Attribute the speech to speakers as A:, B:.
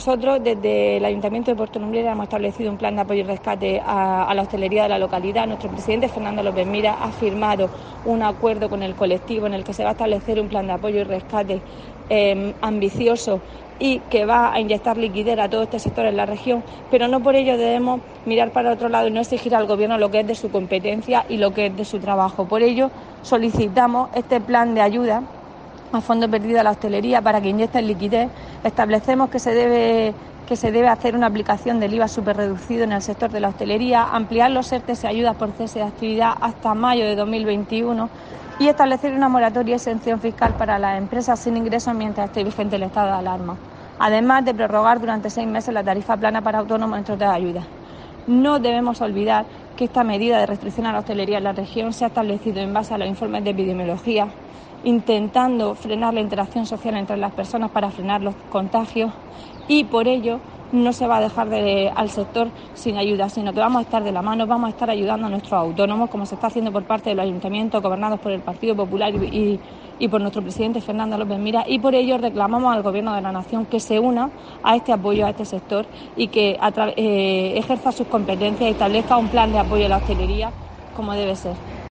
A: Nosotros desde el Ayuntamiento de Puerto Lumbrera hemos establecido un plan de apoyo y rescate a la hostelería de la localidad. Nuestro presidente Fernando López Mira ha firmado un acuerdo con el colectivo en el que se va a establecer un plan de apoyo y rescate ambicioso y que va a inyectar liquidez a todo este sector en la región, pero no por ello debemos mirar para otro lado y no exigir al Gobierno lo que es de su competencia y lo que es de su trabajo. Por ello solicitamos este plan de ayuda a fondo perdido a la hostelería para que inyecten liquidez. Establecemos que se debe hacer una aplicación del IVA superreducido en el sector de la hostelería, ampliar los ERTES y ayudas por cese de actividad hasta mayo de 2021 y establecer una moratoria y exención fiscal para las empresas sin ingresos mientras esté vigente el estado de alarma, además de prorrogar durante 6 meses la tarifa plana para autónomos, entre otras ayudas. No debemos olvidar que esta medida de restricción a la hostelería en la región se ha establecido en base a los informes de epidemiología, intentando frenar la interacción social entre las personas para frenar los contagios y por ello no se va a dejar al sector sin ayuda, sino que vamos a estar de la mano, vamos a estar ayudando a nuestros autónomos, como se está haciendo por parte de los ayuntamientos gobernados por el Partido Popular y por nuestro presidente Fernando López Mira, y por ello reclamamos al Gobierno de la Nación que se una a este apoyo a este sector y que ejerza sus competencias y establezca un plan de apoyo a la hostelería como debe ser.